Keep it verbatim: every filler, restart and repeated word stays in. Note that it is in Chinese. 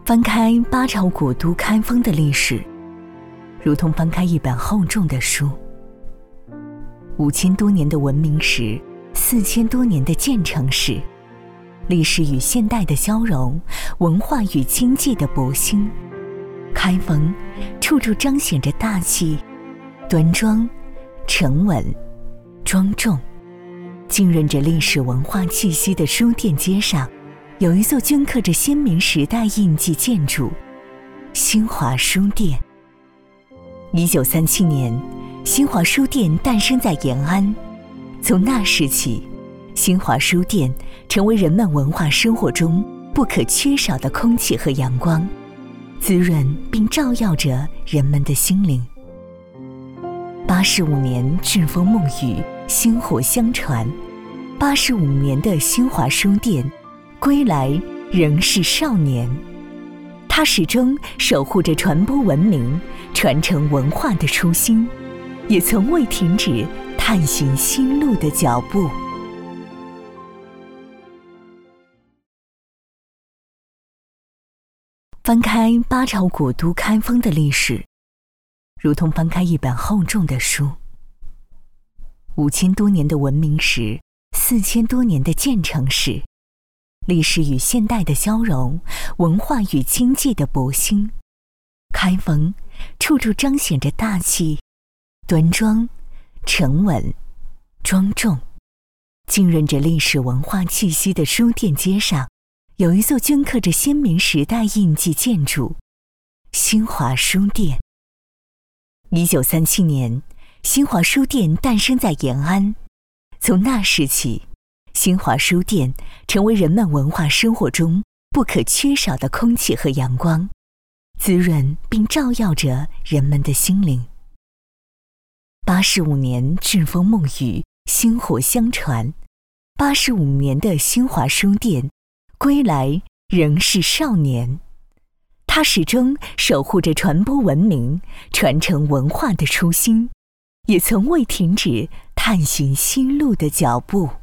翻开八朝古都开封的历史，如同翻开一本厚重的书。五千多年的文明史，四千多年的建成史，历史与现代的交融，文化与经济的勃兴。开封处处彰显着大气、端庄、沉稳、庄重。浸润着历史文化气息的书店街上，有一座镌刻着鲜明时代印记建筑——新华书店。一九三七年，新华书店诞生在延安。从那时起，新华书店成为人们文化生活中不可缺少的空气和阳光，滋润并照耀着人们的心灵。八十五年栉风沐雨，薪火相传。八十五年的新华书店，归来仍是少年。他始终守护着传播文明、传承文化的初心，也从未停止探寻新路的脚步。翻开八朝古都开封的历史，如同翻开一本厚重的书。五千多年的文明史，四千多年的建成史，历史与现代的交融，文化与经济的勃兴。开封处处彰显着大气、端庄、沉稳、庄重。浸润着历史文化气息的书店街上，有一座镌刻着鲜明时代印记建筑——新华书店。一九三七年，新华书店诞生在延安。从那时起，新华书店成为人们文化生活中不可缺少的空气和阳光，滋润并照耀着人们的心灵。八十五年栉风沐雨，薪火相传。八十五年的新华书店，归来仍是少年。他始终守护着传播文明、传承文化的初心，也从未停止探寻新路的脚步。